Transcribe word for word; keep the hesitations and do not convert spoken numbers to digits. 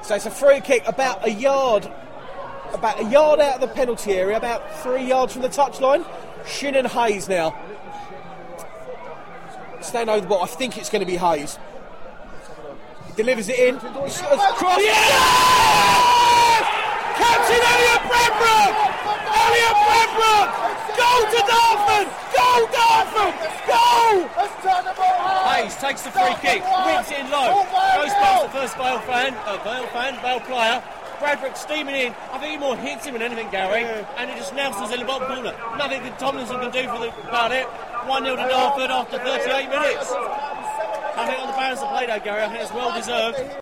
So it's a free kick about a yard, about a yard out of the penalty area, about three yards from the touchline. Shannon Hayes now. Stand over the ball. I think it's going to be Hayes. He delivers it in. Cross. Yes! Captain Elliot Bradbrook! Elliot Bradbrook! Goal to Dartford! Goal Dartford! Goal! Hayes takes the free kick, whips it in low, goes past the first Vale fan, uh, Vale fan, Vale player. Bradbrook steaming in. I think he more hits him than anything, Gary, yeah. And he just nelsons in the bottom corner. Nothing that Tomlinson can do for the, about it. one nil to Dartford after thirty-eight minutes. I think on the balance of play though, Gary, I think it's well deserved.